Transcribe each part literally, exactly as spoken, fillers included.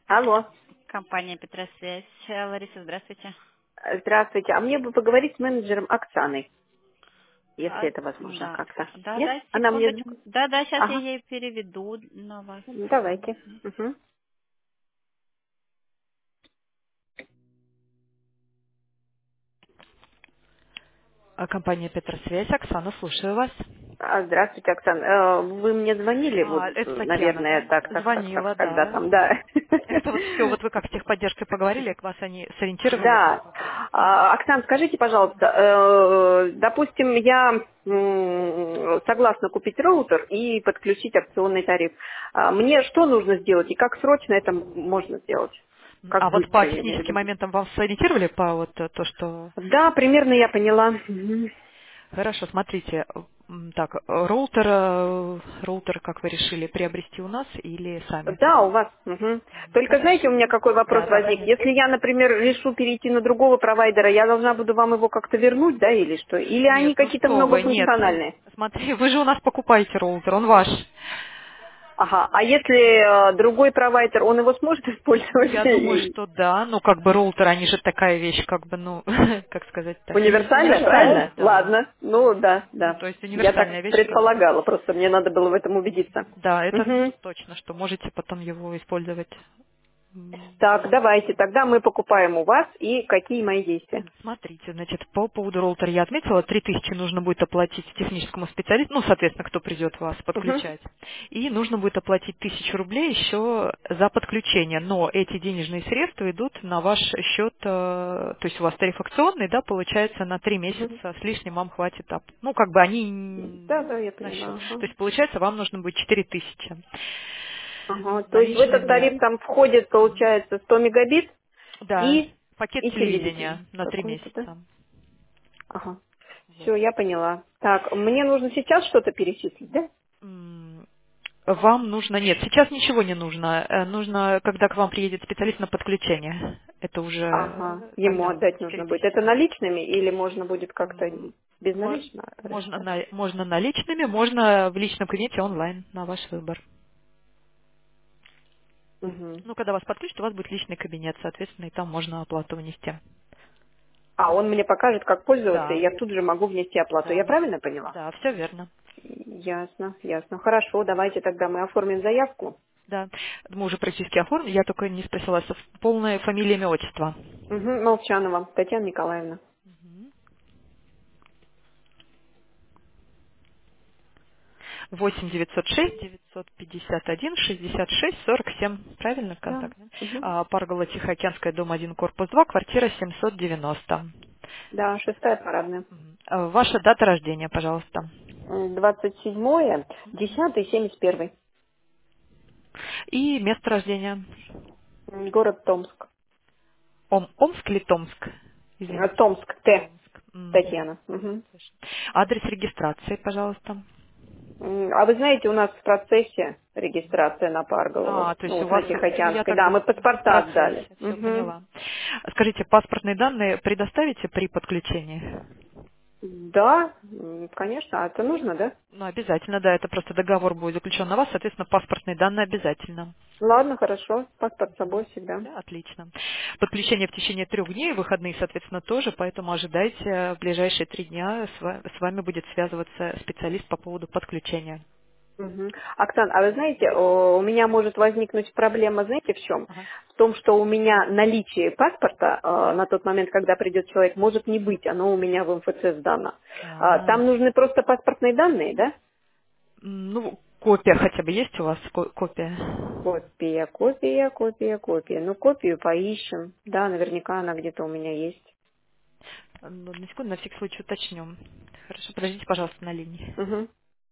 Алло. Компания Петросвязь. Э, Лариса, здравствуйте. Здравствуйте. А мне бы поговорить с менеджером Оксаной, если А, это возможно да. как-то. Да, Нет? да, Она мне секундочку. звонит? Да, да, сейчас я Ага. ей переведу на вас. Давайте. Угу. А, Компания Петросвязь. Оксана, слушаю вас. А, Здравствуйте, Оксана. Э, Вы мне звонили, вот, А, это Татьяна, наверное, да? так, так, так, так, Звонила, когда да. там, да. Это вот все, вот вы как с техподдержкой поговорили, к вас они сориентировали Да. по поводу. Мгм. А, Оксана, скажите, пожалуйста, э, допустим, я м, согласна купить роутер и подключить опционный тариф. А Мне что нужно сделать и как срочно это м- можно сделать? Как А вот по быстро, я имею в техническим виду? моментам вам сориентировали по вот э, то, что... Да, примерно я поняла. Мгм. Хорошо, смотрите. м, Так, э, роутер, э, роутер, как вы решили, приобрести у нас или сами? Да, у вас. Мгм. Мгм. Только знаете, Хорошо. у меня какой вопрос Да, да, возник. конечно. Если я, например, решу перейти на другого провайдера, я должна буду вам его как-то вернуть, да, или что? Или Нет, они ну какие-то что вы, нет. многофункциональные? Смотри, вы же у нас покупаете роутер, он ваш. Ага. А если э, другой провайдер, он его сможет использовать? Я думаю, И- что да. Ну, как бы роутер, они же такая вещь, как бы, ну, как сказать-то, Универсальная, универсальная, правильно? да. Ладно. Ну, да, Ну, да. то есть Я так универсальная вещь, как бы. предполагала, просто мне надо было в этом убедиться. Да, это Мгм. точно, что можете потом его использовать. М, Так, давайте, тогда мы покупаем у вас, и какие мои действия? Смотрите, значит, по поводу роутера я отметила, три тысячи нужно будет оплатить техническому специалисту, ну, соответственно, кто придет вас Мгм. подключать. И нужно будет оплатить тысячу рублей еще за подключение. Но эти денежные средства идут на ваш счет, э, то есть у вас тариф акционный, да, получается, на три Мгм. месяца с лишним вам хватит. ап- Ну, как бы они Да, м, да, я на счет. поняла. Ага. То есть, получается, вам нужно будет четыре тысячи. Ага, то есть в этот Наличными, тариф там входит, получается, сто мегабит да, и, пакет и телевидение телевидения на три какое-то, да? месяца. Ага. Вот. Все, я поняла. Так, мне нужно сейчас что-то перечислить, да? М, Вам нужно, нет, сейчас ничего не нужно. Э, Нужно, когда к вам приедет специалист на подключение. Это уже Ага, э, ему тогда отдать нужно четыре будет. тысячи Это будет. наличными или можно будет как-то М, мо- безналично Можно, рассчитать? на- можно наличными, можно в личном кабинете онлайн, на ваш выбор. Мгм. Ну, когда вас подключат, у вас будет личный кабинет, соответственно, и там можно оплату внести. А, он мне покажет, как пользоваться, и Да, я тут же могу внести оплату. Я да, правильно поняла? да, все верно. Ясно, ясно. Хорошо, давайте тогда мы оформим заявку. Да, мы уже практически оформили, я только не спросила со- полное фамилия, имя, отчество. Угу, Молчанова Татьяна Николаевна. восемь девятьсот шесть девятьсот пятьдесят один шестьдесят шесть сорок семь. Правильно Да. контакт? Да? Угу. А, Паргола Тихоокеанская, дом один, корпус два, квартира семьсот девяносто. Да, шестая парадная. Мгм. А, Ваша дата рождения, пожалуйста. Двадцать седьмое, десятое, семьдесят первый. И место рождения. Город Томск. Ом- Омск или Томск? Э, Извините. Томск, Т. Томск. Мгм. Татьяна. Мгм. Адрес регистрации, пожалуйста. М, А вы знаете, у нас в процессе регистрация на Парголову, А, то ну есть у вот на вас, ну я Тихоокеанской. так Да, в мы в паспорта отдали. процессе, все Мгм. поняла. Скажите, паспортные данные предоставите при подключении? Да, м, конечно, а это нужно, да? Ну, обязательно, да, это просто договор будет заключен на вас, соответственно, паспортные данные обязательно. Ладно, хорошо, паспорт с собой всегда. Да, отлично. Подключение в течение трех дней, выходные, соответственно, тоже, поэтому ожидайте, э, в ближайшие три дня с ва- с вами будет связываться специалист по поводу подключения. Мгм. Оксан, а вы знаете, о, у меня может возникнуть проблема, знаете, в чем? Ага. В том, что у меня наличие паспорта э, на тот момент, когда придет человек, может не быть, оно у меня в эм эф це сдано. А, А, там нужны просто паспортные данные, да? м, ну, копия хотя бы есть у вас, ко- копия? Копия, копия, копия, копия. Ну, копию поищем. Да, наверняка она где-то у меня есть. Ну, на секунду, на всякий случай уточнем. Хорошо, подождите, пожалуйста, на линии. Мгм.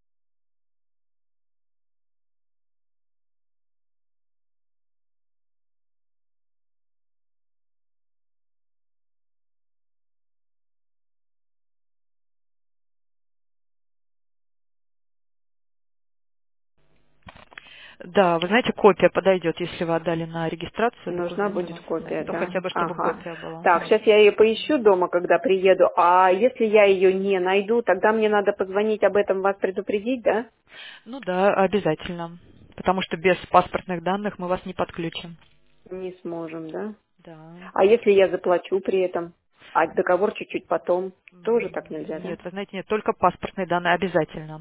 Да, вы знаете, копия подойдет, если вы отдали на регистрацию Нужна будет документов, копия, то да? хотя бы, чтобы Ага. копия была. Так, сейчас я ее поищу дома, когда приеду. А если я ее не найду, тогда мне надо позвонить об этом, вас предупредить, да? Ну да, обязательно. Потому что без паспортных данных мы вас не подключим. Не сможем, да? Да. А если я заплачу при этом, а договор чуть-чуть потом, тоже так нельзя, да? Нет, вы знаете, нет, только паспортные данные обязательно.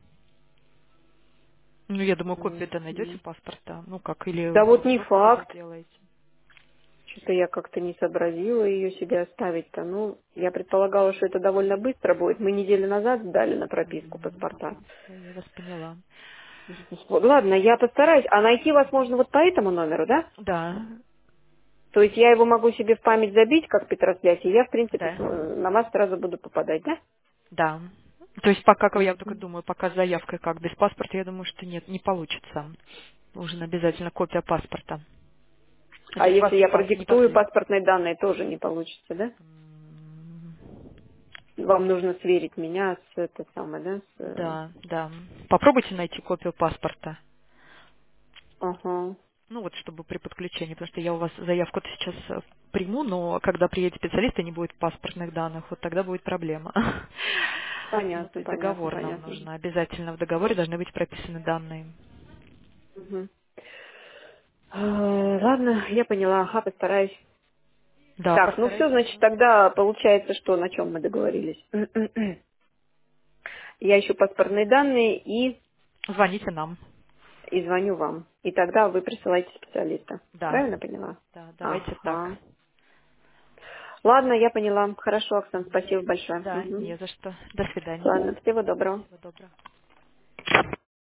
Ну, я думаю, копию-то найдете Мгм. паспорта. Ну, как, или Да вот в не доступе факт. сделаете. Что-то я как-то не сообразила ее себе оставить-то. Ну, я предполагала, что это довольно быстро будет. Мы неделю назад сдали на прописку Мгм. паспорта. Да, я вас поняла. Вот, ладно, я постараюсь. А найти вас можно вот по этому номеру, да? Да, То есть я его могу себе в память забить, как Петросвязь, и я, в принципе, с- да, на вас сразу буду попадать, да? да. То есть пока, как я только Мгм. думаю, пока с заявкой как без паспорта, я думаю, что нет, не получится. Нужен обязательно копия паспорта. А То есть вас, если я вас не продиктую подключат. паспортные данные, тоже не получится, да? Вам нужно сверить меня с это самое, да? С, э, Да, да. Попробуйте найти копию паспорта. ага, Ну вот, чтобы при подключении, потому что я у вас заявку-то сейчас э, приму, но когда приедет специалист и не будет паспортных данных, вот тогда будет проблема. Ну, то понятно, есть понятно, договор нам понятно. нужно. Обязательно в договоре должны быть прописаны данные. Мгм. Э, Ладно, я поняла, ага, постараюсь. Да, Так, ну все, постарайтесь. значит, тогда получается, что на чем мы договорились. Я ищу паспортные данные и, Звоните нам. и звоню вам. И тогда вы присылаете специалиста. Да, Правильно поняла? да, давайте так. Ага. Ладно, я поняла. Хорошо, Оксан, Мгм. спасибо большое. Да, Мгм. не за что. До Ладно, свидания. всего доброго. Всего доброго.